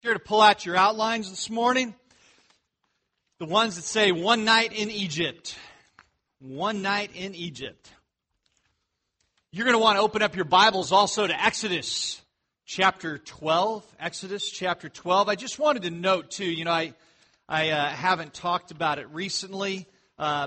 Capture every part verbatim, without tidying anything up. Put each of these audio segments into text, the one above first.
Here to pull out your outlines this morning, the ones that say one night in Egypt. One night in Egypt. You're going to want to open up your Bibles also to Exodus chapter twelve. Exodus chapter twelve. I just wanted to note too, you know, I, I uh, haven't talked about it recently, uh,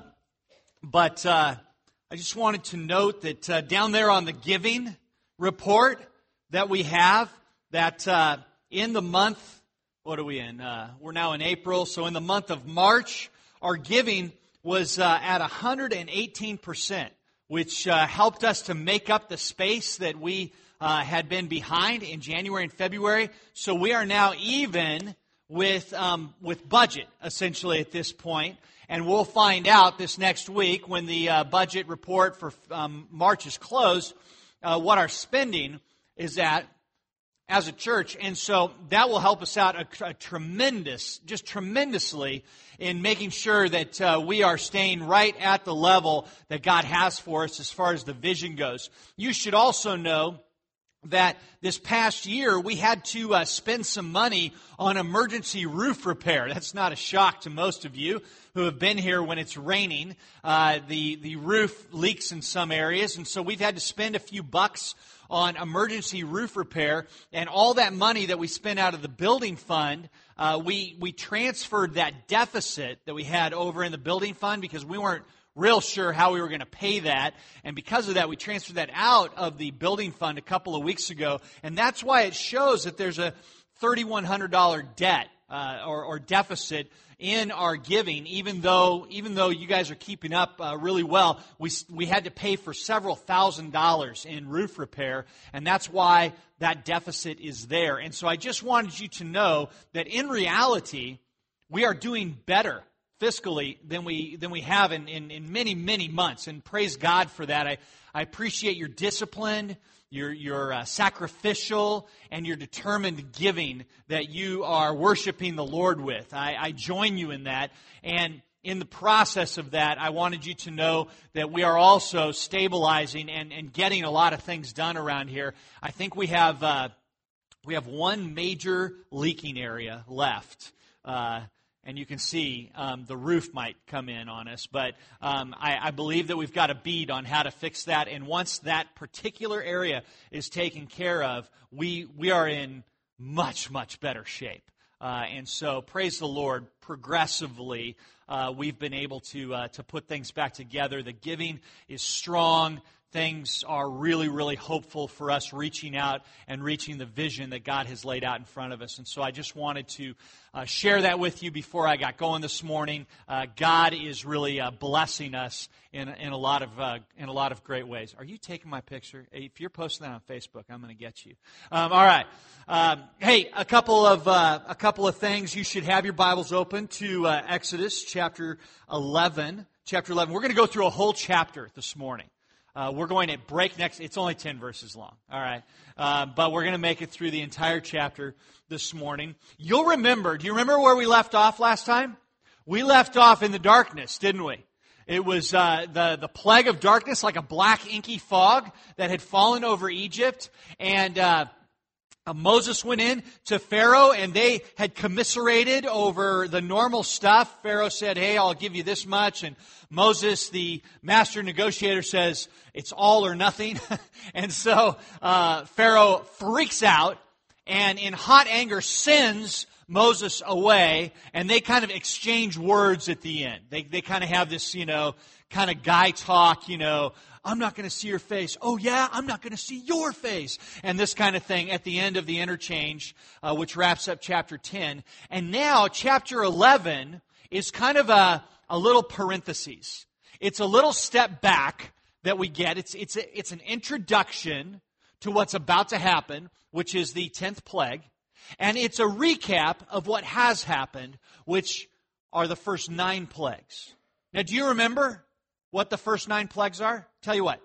but uh, I just wanted to note that uh, down there on the giving report that we have, that uh, in the month, what are we in? Uh, we're now in April, so in the month of March, our giving was uh, at one hundred eighteen percent, which uh, helped us to make up the space that we uh, had been behind in January and February. So we are now even with um, with budget, essentially, at this point. And we'll find out this next week when the uh, budget report for um, March is closed, uh, what our spending is at as a church. And so that will help us out a, a tremendous, just tremendously in making sure that uh, we are staying right at the level that God has for us as far as the vision goes. You should also know that this past year we had to uh, spend some money on emergency roof repair. That's not a shock to most of you who have been here when it's raining. Uh, the, the roof leaks in some areas, and so we've had to spend a few bucks on emergency roof repair, and all that money that we spent out of the building fund, uh, we we transferred that deficit that we had over in the building fund because we weren't real sure how we were going to pay that, and because of that, we transferred that out of the building fund a couple of weeks ago, and that's why it shows that there's a three thousand one hundred dollars debt uh, or, or deficit in our giving, even though even though you guys are keeping up uh, really well, we we had to pay for several thousand dollars in roof repair, and that's why that deficit is there. And so I just wanted you to know that in reality, we are doing better fiscally than we than we have in, in, in many, many months. And praise God for that. I, I appreciate your discipline, your, your uh, sacrificial, and your determined giving that you are worshiping the Lord with. I, I join you in that. And in the process of that, I wanted you to know that we are also stabilizing and, and getting a lot of things done around here. I think we have uh, we have one major leaking area left. Uh And you can see um, the roof might come in on us. But um, I, I believe that we've got a bead on how to fix that. And once that particular area is taken care of, we we are in much, much better shape. Uh, and so, praise the Lord, progressively, uh, we've been able to uh, to put things back together. The giving is strong. Things are really, really hopeful for us reaching out and reaching the vision that God has laid out in front of us. And so I just wanted to uh, share that with you before I got going this morning. Uh, God is really uh, blessing us in in a lot of uh, in a lot of great ways. Are you taking my picture? If you're posting that on Facebook, I'm going to get you. Um, all right. Um, hey, a couple of uh, a couple of things. You should have your Bibles open to uh, Exodus chapter eleven. Chapter eleven. We're going to go through a whole chapter this morning. Uh, we're going to break next. It's only ten verses long, all right? Uh, but we're going to make it through the entire chapter this morning. You'll remember, do you remember where we left off last time? We left off in the darkness, didn't we? It was uh, the, the plague of darkness, like a black inky fog that had fallen over Egypt. And uh, Uh, Moses went in to Pharaoh, and they had commiserated over the normal stuff. Pharaoh said, hey, I'll give you this much. And Moses, the master negotiator, says, it's all or nothing. And so uh, Pharaoh freaks out and in hot anger sends Moses away. And they kind of exchange words at the end. They, they kind of have this, you know, kind of guy talk, you know, I'm not going to see your face. Oh, yeah? I'm not going to see your face. And this kind of thing at the end of the interchange, uh, which wraps up chapter ten. And now chapter eleven is kind of a, a little parenthesis. It's a little step back that we get. It's, it's, a, it's an introduction to what's about to happen, which is the tenth plague. And it's a recap of what has happened, which are the first nine plagues. Now, do you remember what the first nine plagues are? Tell you what,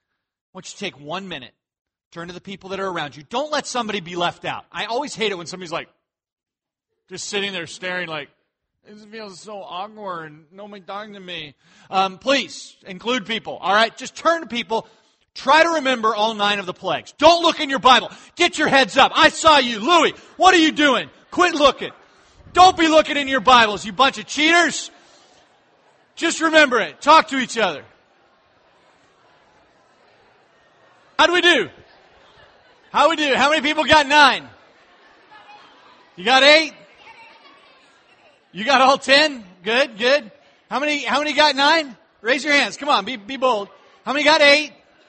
I want you to take one minute, turn to the people that are around you. Don't let somebody be left out. I always hate it when somebody's like, just sitting there staring like, this feels so awkward, nobody talking to me. Um, please, include people, all right? Just turn to people. Try to remember all nine of the plagues. Don't look in your Bible. Get your heads up. I saw you. Louis, what are you doing? Quit looking. Don't be looking in your Bibles, you bunch of cheaters. Just remember it. Talk to each other. How do we do? How we do? How many people got nine? You got eight? You got all ten? Good, good. How many, how many got nine? Raise your hands. Come on, be, be bold. How many got eight?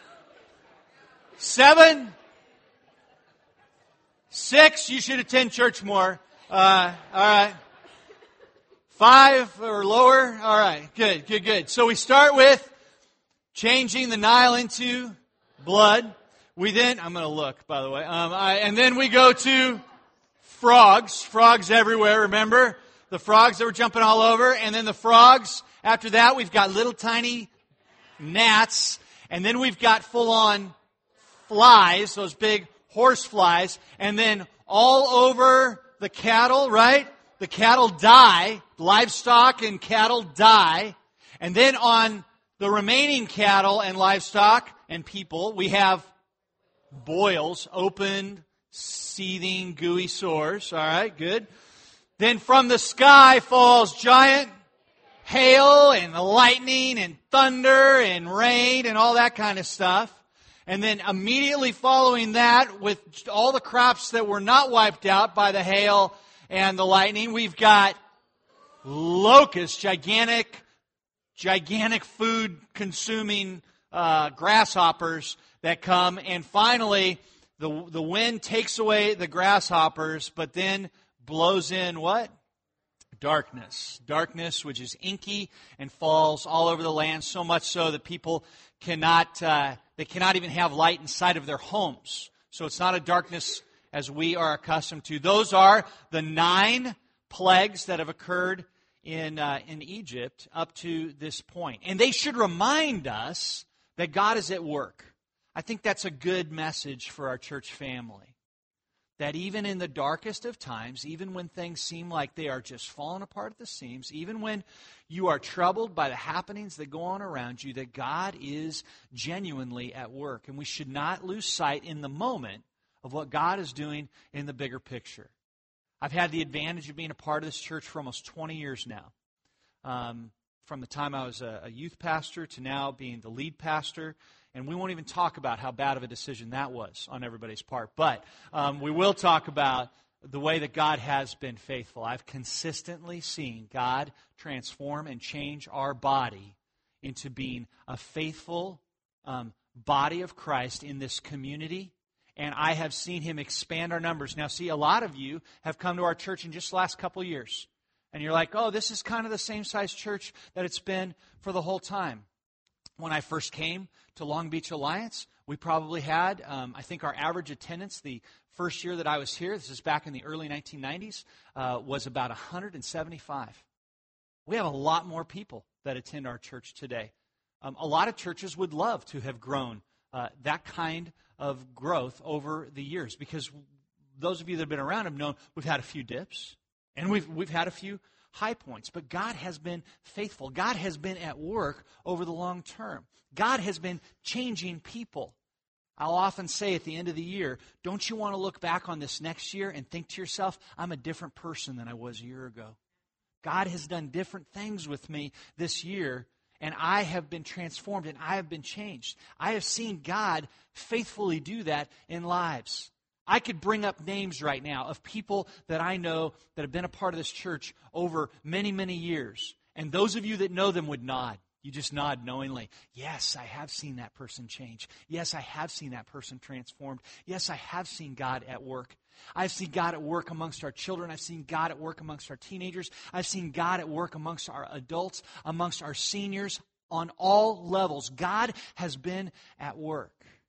Seven? Six? You should attend church more. Uh, all right. Five or lower? All right. Good, good, good. So we start with changing the Nile into blood. We then, I'm going to look, by the way. Um, I, and then we go to frogs. Frogs everywhere, remember? The frogs that were jumping all over. And then the frogs, after that, we've got little tiny gnats. And then we've got full-on flies, those big horse flies. And then all over the cattle, right? The cattle die. Livestock and cattle die. And then on the remaining cattle and livestock and people, we have boils, opened, seething, gooey sores. All right, good. Then from the sky falls giant hail and lightning and thunder and rain and all that kind of stuff. And then immediately following that, with all the crops that were not wiped out by the hail and the lightning, we've got locusts, gigantic, gigantic food-consuming uh, grasshoppers that come. And finally, the the wind takes away the grasshoppers, but then blows in what? Darkness. Darkness, which is inky and falls all over the land, so much so that people cannot uh, they cannot even have light inside of their homes. So it's not a darkness as we are accustomed to. Those are the nine plagues that have occurred in uh, in Egypt up to this point. And they should remind us that God is at work. I think that's a good message for our church family. That even in the darkest of times, even when things seem like they are just falling apart at the seams, even when you are troubled by the happenings that go on around you, that God is genuinely at work. And we should not lose sight in the moment of what God is doing in the bigger picture. I've had the advantage of being a part of this church for almost twenty years now. Um, from the time I was a, a youth pastor to now being the lead pastor. And we won't even talk about how bad of a decision that was on everybody's part. But um, we will talk about the way that God has been faithful. I've consistently seen God transform and change our body into being a faithful um, body of Christ in this community. And I have seen Him expand our numbers. Now, see, a lot of you have come to our church in just the last couple of years. And you're like, oh, this is kind of the same size church that it's been for the whole time. When I first came to Long Beach Alliance, we probably had, um, I think our average attendance the first year that I was here, this is back in the early nineteen nineties, uh, was about one hundred seventy-five. We have a lot more people that attend our church today. Um, a lot of churches would love to have grown uh, that kind of growth over the years, because those of you that have been around have known we've had a few dips, and we've we've had a few high points. But God has been faithful. God has been at work over the long term. God has been changing people. I'll often say at the end of the year, don't you want to look back on this next year and think to yourself, I'm a different person than I was a year ago. God has done different things with me this year, and I have been transformed and I have been changed. I have seen God faithfully do that in lives. I could bring up names right now of people that I know that have been a part of this church over many, many years. And those of you that know them would nod. You just nod knowingly. Yes, I have seen that person change. Yes, I have seen that person transformed. Yes, I have seen God at work. I've seen God at work amongst our children. I've seen God at work amongst our teenagers. I've seen God at work amongst our adults, amongst our seniors, on all levels. God has been at work.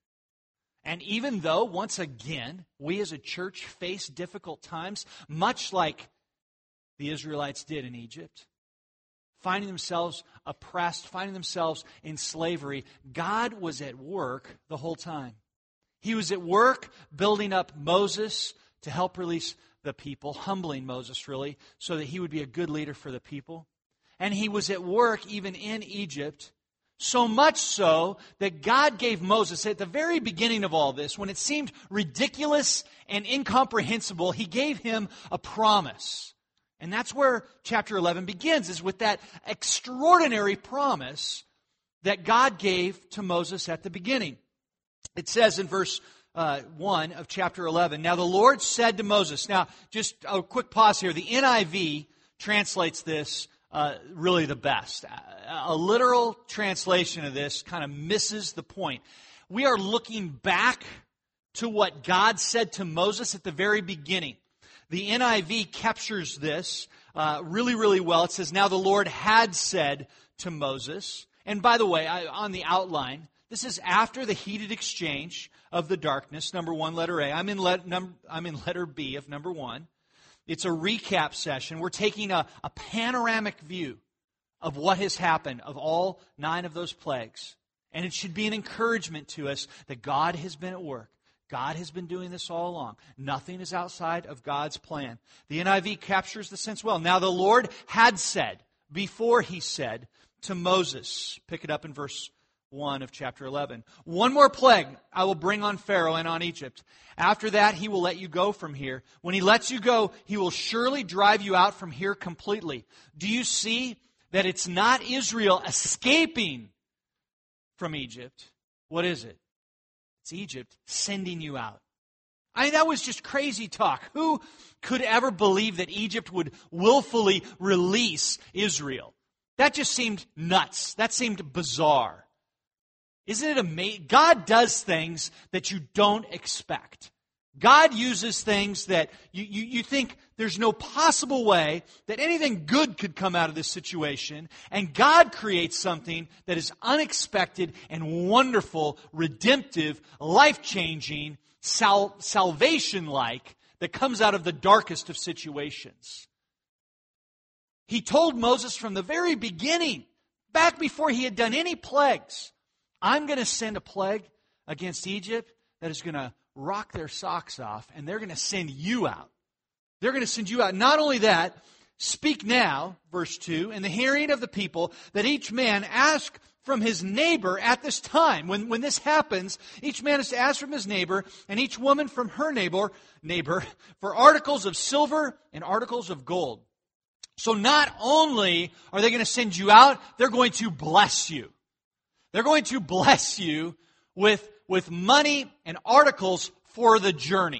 And even though, once again, we as a church face difficult times, much like the Israelites did in Egypt, finding themselves oppressed, finding themselves in slavery, God was at work the whole time. He was at work building up Moses to help release the people, humbling Moses really, so that he would be a good leader for the people. And He was at work even in Egypt So much so that God gave Moses, at the very beginning of all this, when it seemed ridiculous and incomprehensible, He gave him a promise. And that's where chapter eleven begins, is with that extraordinary promise that God gave to Moses at the beginning. It says in verse uh, one of chapter eleven, "Now the Lord said to Moses," now just a quick pause here, the N I V translates this Uh, really the best. A, a literal translation of this kind of misses the point. We are looking back to what God said to Moses at the very beginning. The N I V captures this uh, really, really well. It says, "Now the Lord had said to Moses," and by the way, I, on the outline, this is after the heated exchange of the darkness, number one, letter A. I'm in, let, num, I'm in letter B of number one. It's a recap session. We're taking a, a panoramic view of what has happened, of all nine of those plagues. And it should be an encouragement to us that God has been at work. God has been doing this all along. Nothing is outside of God's plan. The N I V captures the sense well. "Now the Lord had said," before He said to Moses, pick it up in verse one of chapter eleven, "One more plague I will bring on Pharaoh and on Egypt. After that, he will let you go from here. When he lets you go, he will surely drive you out from here completely. Do you see that it's not Israel escaping from Egypt? What is it? It's Egypt sending you out." I mean, that was just crazy talk. Who could ever believe that Egypt would willfully release Israel? That just seemed nuts. That seemed bizarre. Isn't it amazing? God does things that you don't expect. God uses things that you, you, you think there's no possible way that anything good could come out of this situation. And God creates something that is unexpected and wonderful, redemptive, life-changing, sal- salvation-like, that comes out of the darkest of situations. He told Moses from the very beginning, back before he had done any plagues, "I'm going to send a plague against Egypt that is going to rock their socks off, and they're going to send you out. They're going to send you out. Not only that, speak now," verse two, "in the hearing of the people, that each man ask from his neighbor at this time." When, when this happens, each man is to ask from his neighbor, and each woman from her neighbor, neighbor for articles of silver and articles of gold. So not only are they going to send you out, they're going to bless you. They're going to bless you with, with money and articles for the journey.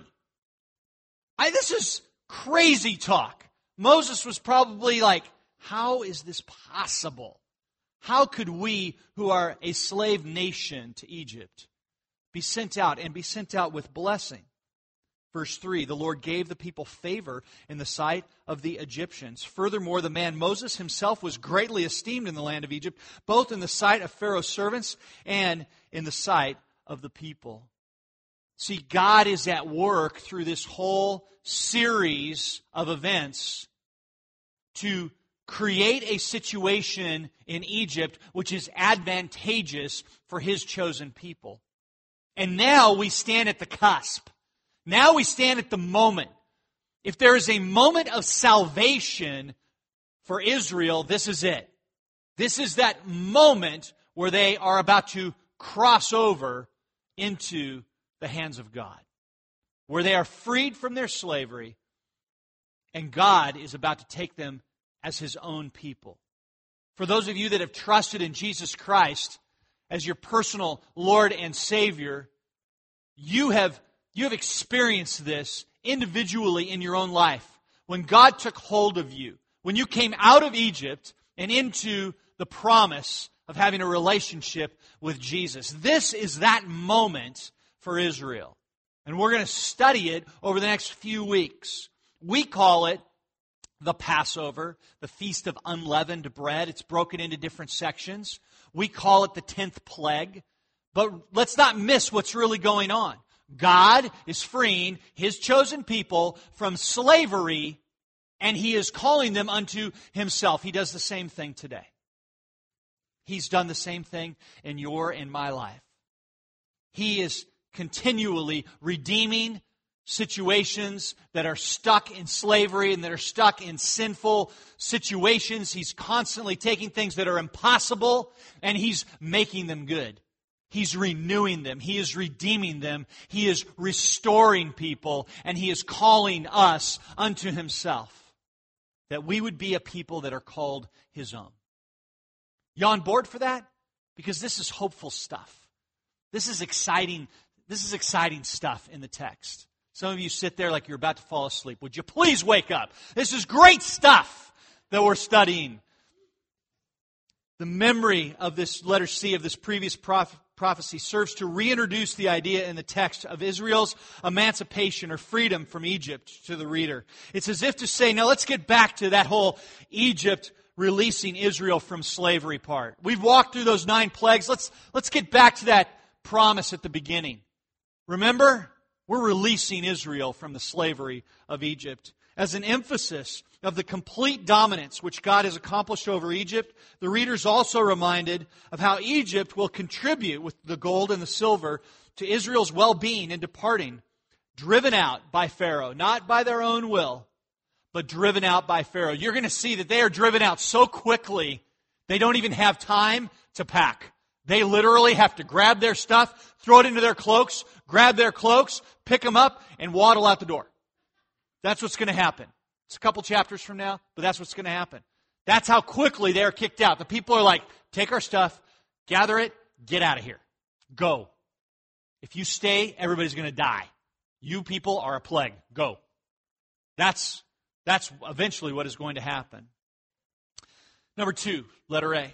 I, this is crazy talk. Moses was probably like, how is this possible? How could we, who are a slave nation to Egypt, be sent out and be sent out with blessing? Verse three, "The Lord gave the people favor in the sight of the Egyptians. Furthermore, the man Moses himself was greatly esteemed in the land of Egypt, both in the sight of Pharaoh's servants and in the sight of the people." See, God is at work through this whole series of events to create a situation in Egypt which is advantageous for His chosen people. And now we stand at the cusp. Now we stand at the moment. If there is a moment of salvation for Israel, this is it. This is that moment where they are about to cross over into the hands of God, where they are freed from their slavery, and God is about to take them as His own people. For those of you that have trusted in Jesus Christ as your personal Lord and Savior, you have You have experienced this individually in your own life. When God took hold of you, when you came out of Egypt and into the promise of having a relationship with Jesus. This is that moment for Israel. And we're going to study it over the next few weeks. We call it the Passover, the Feast of Unleavened Bread. It's broken into different sections. We call it the tenth plague. But let's not miss what's really going on. God is freeing His chosen people from slavery, and He is calling them unto Himself. He does the same thing today. He's done the same thing in your and my life. He is continually redeeming, situations, that are stuck in slavery and that are stuck in sinful situations. He's constantly taking things that are impossible and He's making them good. He's renewing them. He is redeeming them. He is restoring people, and He is calling us unto Himself, that we would be a people that are called His own. You on board for that? Because this is hopeful stuff. This is exciting. This is exciting stuff in the text. Some of you sit there like you're about to fall asleep. Would you please wake up? This is great stuff that we're studying. The memory of this letter C of this previous proph- prophecy serves to reintroduce the idea in the text of Israel's emancipation or freedom from Egypt to the reader. It's as if to say, now let's get back to that whole Egypt releasing Israel from slavery part. We've walked through those nine plagues. Let's, let's get back to that promise at the beginning. Remember? We're releasing Israel from the slavery of Egypt. As an emphasis of the complete dominance which God has accomplished over Egypt, the reader's also reminded of how Egypt will contribute with the gold and the silver to Israel's well-being in departing, driven out by Pharaoh, not by their own will, but driven out by Pharaoh. You're going to see that they are driven out so quickly, they don't even have time to pack. They literally have to grab their stuff, throw it into their cloaks, grab their cloaks, pick them up, and waddle out the door. That's what's going to happen. It's a couple chapters from now, but that's what's going to happen. That's how quickly they are kicked out. The people are like, take our stuff, gather it, get out of here. Go. If you stay, everybody's going to die. You people are a plague. Go. That's, that's eventually what is going to happen. Number two, letter A.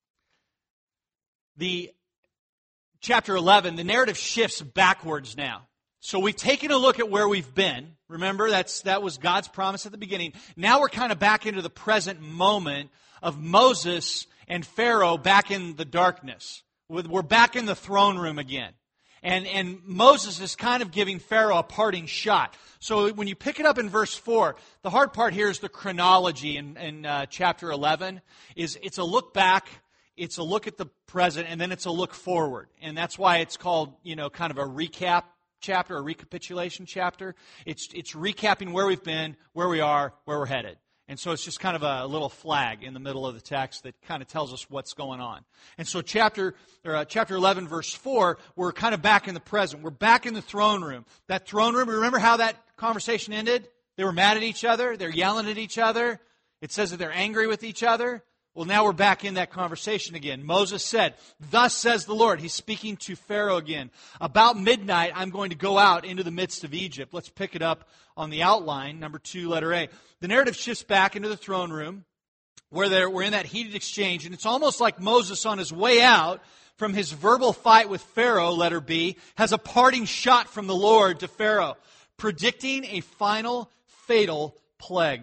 The chapter eleven, the narrative shifts backwards now. So we've taken a look at where we've been. Remember, that's that was God's promise at the beginning. Now we're kind of back into the present moment of Moses and Pharaoh back in the darkness. We're back in the throne room again. And, and Moses is kind of giving Pharaoh a parting shot. So when you pick it up in verse four, the hard part here is the chronology in, in uh, chapter eleven. Is it's a look back. It's a look at the present, and then it's a look forward. And that's why it's called, you know, kind of a recap chapter, a recapitulation chapter. It's it's recapping where we've been, where we are, where we're headed. And so it's just kind of a little flag in the middle of the text that kind of tells us what's going on. And so chapter or, uh, chapter eleven, verse four, we're kind of back in the present. We're back in the throne room. That throne room, remember how that conversation ended? They were mad at each other. They're yelling at each other. It says that they're angry with each other. Well, now we're back in that conversation again. Moses said, thus says the Lord. He's speaking to Pharaoh again. About midnight, I'm going to go out into the midst of Egypt. Let's pick it up on the outline, number two, letter A. The narrative shifts back into the throne room where they're, we're in that heated exchange. And it's almost like Moses on his way out from his verbal fight with Pharaoh, letter B, has a parting shot from the Lord to Pharaoh, predicting a final fatal plague.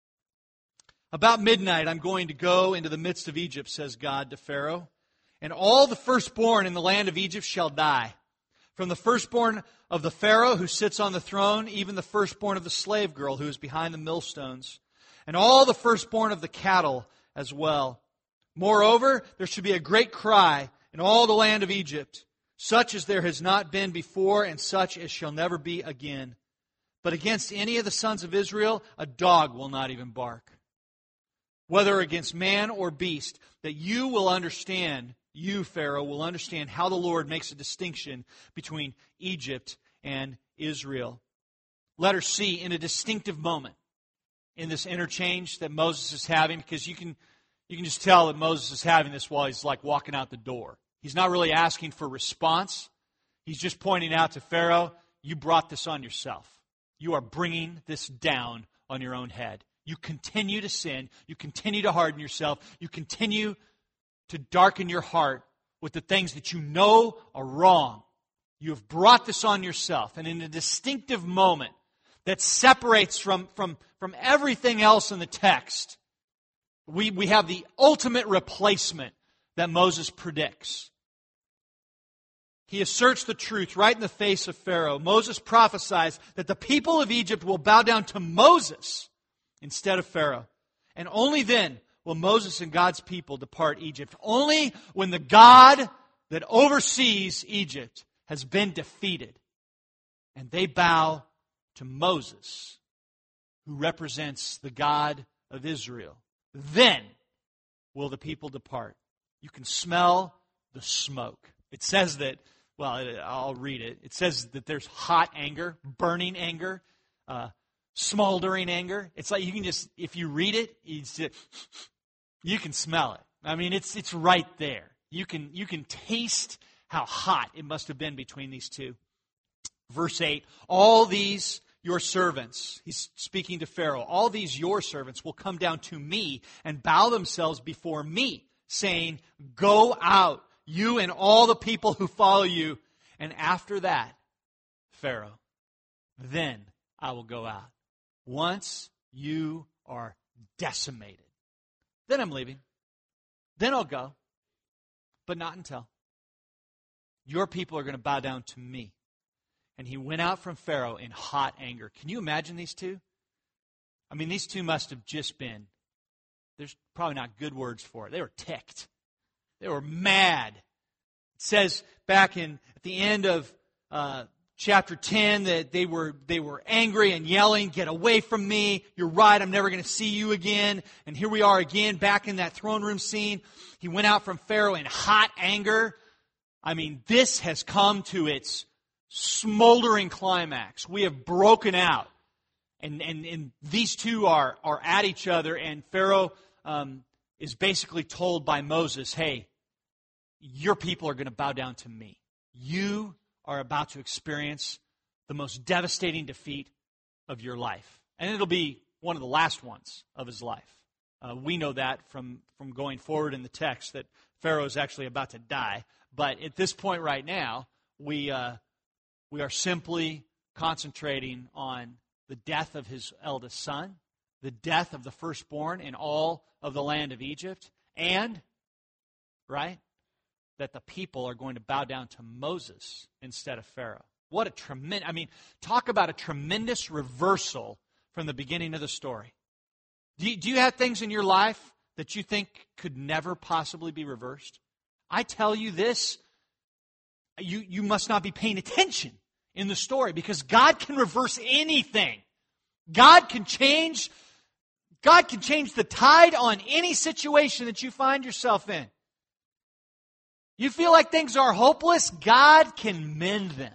About midnight, I'm going to go into the midst of Egypt, says God to Pharaoh, and all the firstborn in the land of Egypt shall die. From the firstborn of the Pharaoh who sits on the throne, even the firstborn of the slave girl who is behind the millstones, and all the firstborn of the cattle as well. Moreover, there should be a great cry in all the land of Egypt, such as there has not been before, and such as shall never be again. But against any of the sons of Israel, a dog will not even bark. Whether against man or beast, that you will understand, you, Pharaoh, will understand how the Lord makes a distinction between Egypt and Israel. Letter C, in a distinctive moment in this interchange that Moses is having, because you can, you can just tell that Moses is having this while he's like walking out the door. He's not really asking for response. He's just pointing out to Pharaoh, you brought this on yourself. You are bringing this down on your own head. You continue to sin. You continue to harden yourself. You continue to darken your heart with the things that you know are wrong. You have brought this on yourself. And in a distinctive moment that separates from, from, from everything else in the text, we, we have the ultimate replacement that Moses predicts. He asserts the truth right in the face of Pharaoh. Moses prophesies that the people of Egypt will bow down to Moses instead of Pharaoh. And only then will Moses and God's people depart Egypt. Only when the God that oversees Egypt has been defeated and they bow to Moses, who represents the God of Israel. Then will the people depart. You can smell the smoke. It says that, well, I'll read it. It says that there's hot anger, burning anger, uh, smoldering anger. It's like you can just, if you read it, you, just, you can smell it. I mean, it's it's right there. You can you can taste how hot it must have been between these two. Verse eight, all these your servants, he's speaking to Pharaoh, all these your servants will come down to me and bow themselves before me, saying, go out, you and all the people who follow you. And after that, Pharaoh, then I will go out. Once you are decimated, then I'm leaving. Then I'll go, but not until. Your people are going to bow down to me. And he went out from Pharaoh in hot anger. Can you imagine these two? I mean, these two must have just been, there's probably not good words for it. They were ticked. They were mad. It says back in at the end of uh, chapter ten that they were they were angry and yelling, get away from me. You're right, I'm never going to see you again. And here we are again back in that throne room scene. He went out from Pharaoh in hot anger. I mean, this has come to its smoldering climax. We have broken out. And, and, and these two are, are at each other, and Pharaoh um, is basically told by Moses, hey, your people are going to bow down to me. You are about to experience the most devastating defeat of your life. And it'll be one of the last ones of his life. Uh, we know that from, from going forward in the text that Pharaoh is actually about to die. But at this point right now, we uh, we are simply concentrating on the death of his eldest son, the death of the firstborn in all of the land of Egypt, and, right, that the people are going to bow down to Moses instead of Pharaoh. What a tremendous, I mean, talk about a tremendous reversal from the beginning of the story. Do you, do you have things in your life that you think could never possibly be reversed? I tell you this, you, you must not be paying attention in the story because God can reverse anything. God can change, God can change the tide on any situation that you find yourself in. You feel like things are hopeless? God can mend them.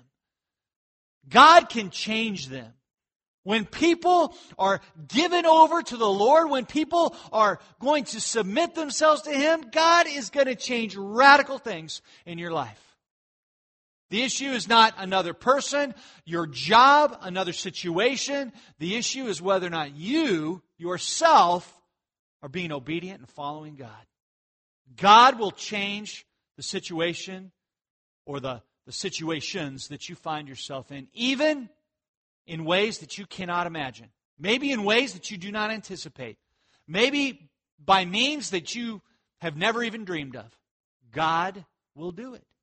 God can change them. When people are given over to the Lord, when people are going to submit themselves to Him, God is going to change radical things in your life. The issue is not another person, your job, another situation. The issue is whether or not you, yourself, are being obedient and following God. God will change the situation or the, the situations that you find yourself in, even in ways that you cannot imagine. Maybe in ways that you do not anticipate. Maybe by means that you have never even dreamed of. God will do it.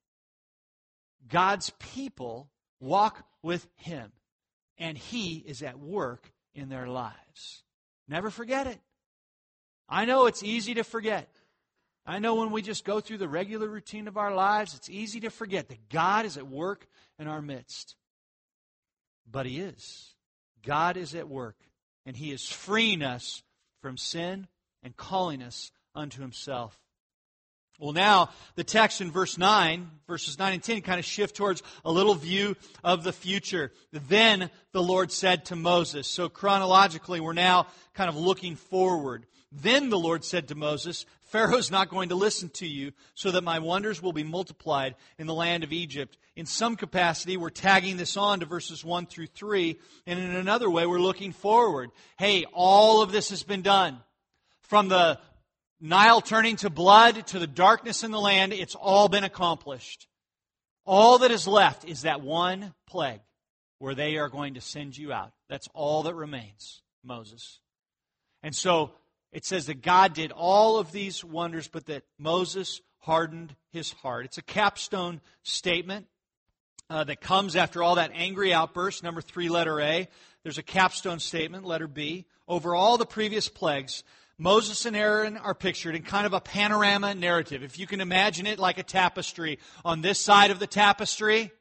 God's people walk with Him, and He is at work in their lives. Never forget it. I know it's easy to forget. I know when we just go through the regular routine of our lives, it's easy to forget that God is at work in our midst. But He is. God is at work, and He is freeing us from sin and calling us unto Himself. Well, now, the text in verse nine, verses nine and ten, kind of shift towards a little view of the future. Then the Lord said to Moses. So chronologically, we're now kind of looking forward. Then the Lord said to Moses, Pharaoh's not going to listen to you, so that my wonders will be multiplied in the land of Egypt. In some capacity, we're tagging this on to verses one through three, and in another way, we're looking forward. Hey, all of this has been done. From the Nile turning to blood to the darkness in the land, it's all been accomplished. All that is left is that one plague where they are going to send you out. That's all that remains, Moses. And so it says that God did all of these wonders, but that Moses hardened his heart. It's a capstone statement uh, that comes after all that angry outburst, number three, letter A. There's a capstone statement, letter B. Over all the previous plagues, Moses and Aaron are pictured in kind of a panorama narrative. If you can imagine it like a tapestry. On this side of the tapestry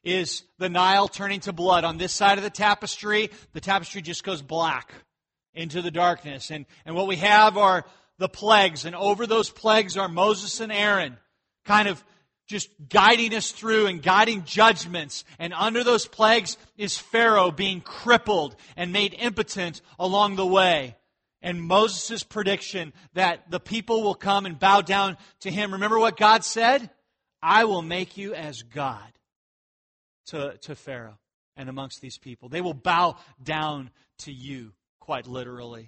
is the Nile turning to blood. On this side of the tapestry, the tapestry just goes black into the darkness. And, and what we have are the plagues. And over those plagues are Moses and Aaron kind of just guiding us through and guiding judgments. And under those plagues is Pharaoh being crippled and made impotent along the way. And Moses' prediction that the people will come and bow down to him. Remember what God said? I will make you as God to, to Pharaoh and amongst these people. They will bow down to you, quite literally.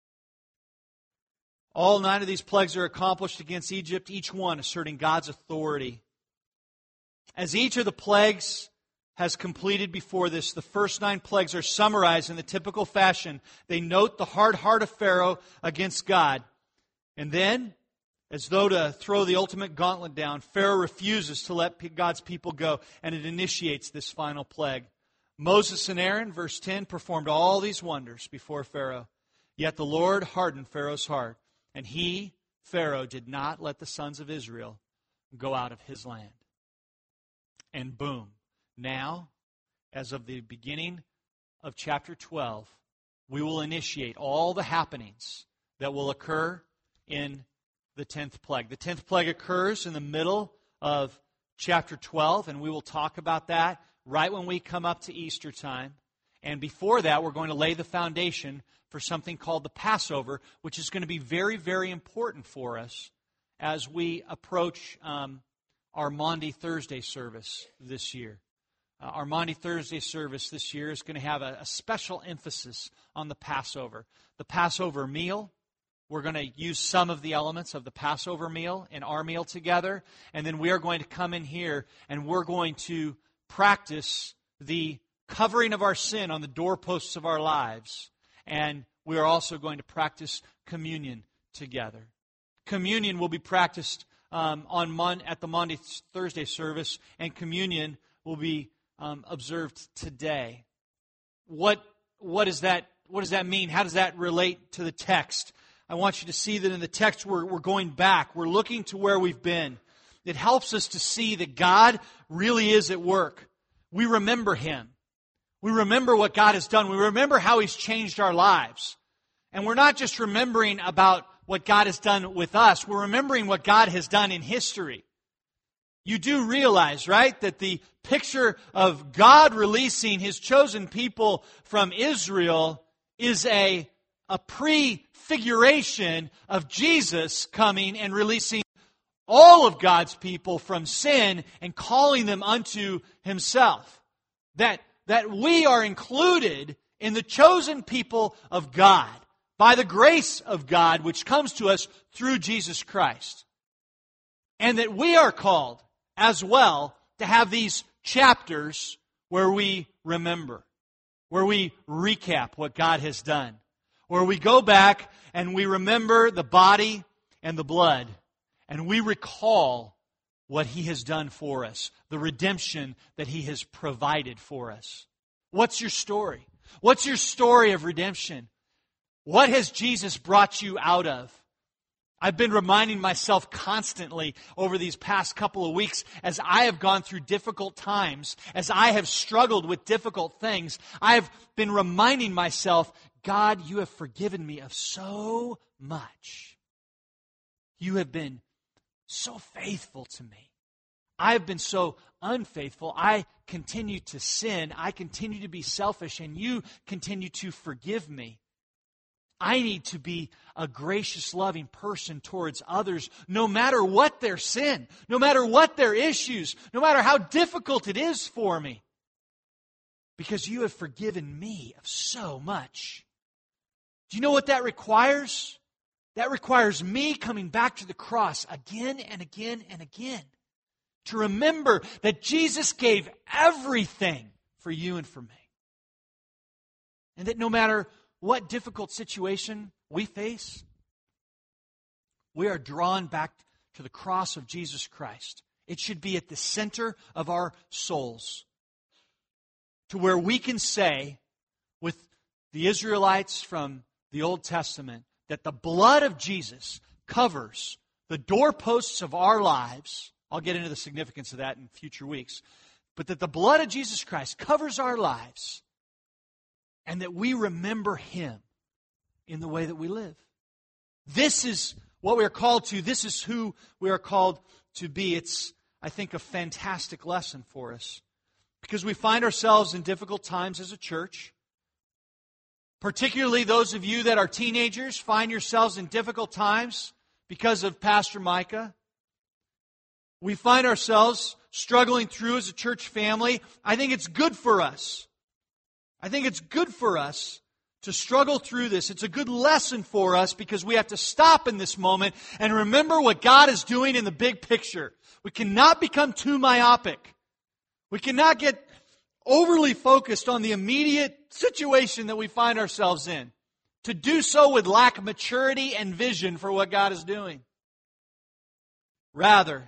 All nine of these plagues are accomplished against Egypt, each one asserting God's authority. As each of the plagues has completed before this, the first nine plagues are summarized in the typical fashion. They note the hard heart of Pharaoh against God. And then, as though to throw the ultimate gauntlet down, Pharaoh refuses to let God's people go, and it initiates this final plague. Moses and Aaron, verse ten, performed all these wonders before Pharaoh. Yet the Lord hardened Pharaoh's heart, and he, Pharaoh, did not let the sons of Israel go out of his land. And boom, now, as of the beginning of chapter twelve, we will initiate all the happenings that will occur in the tenth plague. The tenth plague occurs in the middle of chapter twelve, and we will talk about that right when we come up to Easter time. And before that, we're going to lay the foundation for something called the Passover, which is going to be very, very important for us as we approach um, our Maundy Thursday service this year. Uh, our Maundy Thursday service this year is going to have a, a special emphasis on the Passover. The Passover meal, we're going to use some of the elements of the Passover meal in our meal together, and then we are going to come in here and we're going to practice the covering of our sin on the doorposts of our lives, and we are also going to practice communion together. Communion will be practiced um, on Mon- at the Maundy Thursday service, and communion will be um, observed today. What what is that? What does that mean? How does that relate to the text? I want you to see that in the text we're, we're going back. We're looking to where we've been. It helps us to see that God really is at work. We remember Him. We remember what God has done. We remember how He's changed our lives. And we're not just remembering about what God has done with us. We're remembering what God has done in history. You do realize, right, that the picture of God releasing His chosen people from Israel is a, a prefiguration of Jesus coming and releasing all of God's people from sin and calling them unto Himself. That, that we are included in the chosen people of God by the grace of God which comes to us through Jesus Christ. And that we are called as well to have these chapters where we remember, where we recap what God has done, where we go back and we remember the body and the blood, and we recall what He has done for us, the redemption that He has provided for us. What's your story? What's your story of redemption? What has Jesus brought you out of? I've been reminding myself constantly over these past couple of weeks as I have gone through difficult times, as I have struggled with difficult things, I have been reminding myself, God, you have forgiven me of so much. You have been so faithful to me. I have been so unfaithful. I continue to sin. I continue to be selfish, and you continue to forgive me. I need to be a gracious, loving person towards others, no matter what their sin, no matter what their issues, no matter how difficult it is for me. Because you have forgiven me of so much. Do you know what that requires? That requires me coming back to the cross again and again and again to remember that Jesus gave everything for you and for me. And that no matter what difficult situation we face, we are drawn back to the cross of Jesus Christ. It should be at the center of our souls, to where we can say, with the Israelites from the Old Testament, that the blood of Jesus covers the doorposts of our lives. I'll get into the significance of that in future weeks. but that the blood of Jesus Christ covers our lives and that we remember Him in the way that we live. This is what we are called to. This is who we are called to be. It's, I think, a fantastic lesson for us because we find ourselves in difficult times as a church. Particularly those of you that are teenagers find yourselves in difficult times because of Pastor Micah. We find ourselves struggling through as a church family. I think it's good for us. I think it's good for us to struggle through this. It's a good lesson for us because we have to stop in this moment and remember what God is doing in the big picture. We cannot become too myopic. We cannot get overly focused on the immediate situation that we find ourselves in. To do so would lack maturity and vision for what God is doing. Rather,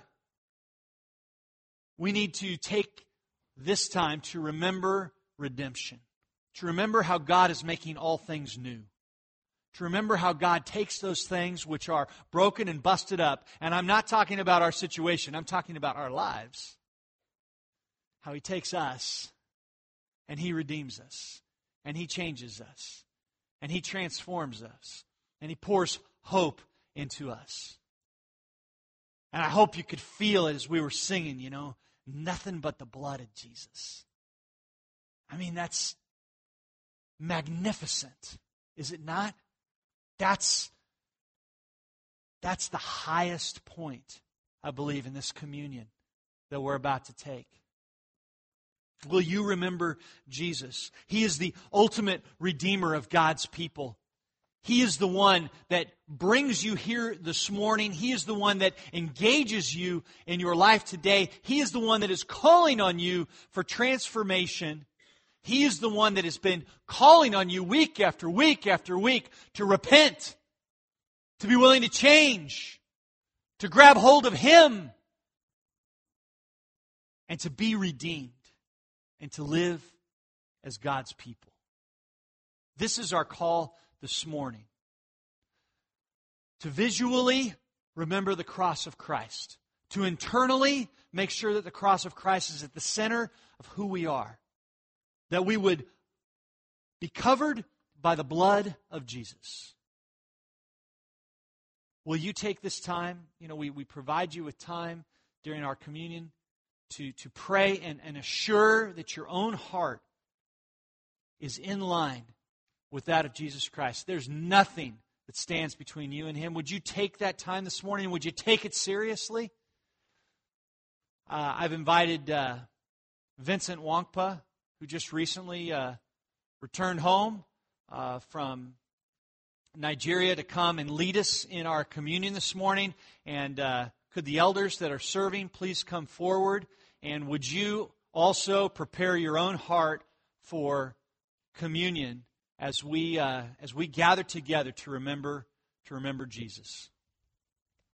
we need to take this time to remember redemption. To remember how God is making all things new. To remember how God takes those things which are broken and busted up. And I'm not talking about our situation. I'm talking about our lives. How He takes us and He redeems us. And He changes us. And He transforms us. And He pours hope into us. And I hope you could feel it as we were singing, you know, nothing but the blood of Jesus. I mean, that's magnificent, is it not? That's, that's the highest point, I believe, in this communion that we're about to take. Will you remember Jesus? He is the ultimate redeemer of God's people. He is the one that brings you here this morning. He is the one that engages you in your life today. He is the one that is calling on you for transformation. He is the one that has been calling on you week after week after week to repent, to be willing to change, to grab hold of Him, and to be redeemed, and to live as God's people. This is our call this morning. To visually remember the cross of Christ. To internally make sure that the cross of Christ is at the center of who we are. That we would be covered by the blood of Jesus. Will you take this time? You know, we, we provide you with time during our communion to, to pray and, and assure that your own heart is in line with that of Jesus Christ. There's nothing that stands between you and Him. Would you take that time this morning? Would you take it seriously? Uh, I've invited uh, Vincent Wankpa, who just recently uh, returned home uh, from Nigeria, to come and lead us in our communion this morning. And uh, could the elders that are serving please come forward? And would you also prepare your own heart for communion as we uh, as we gather together to remember to remember Jesus.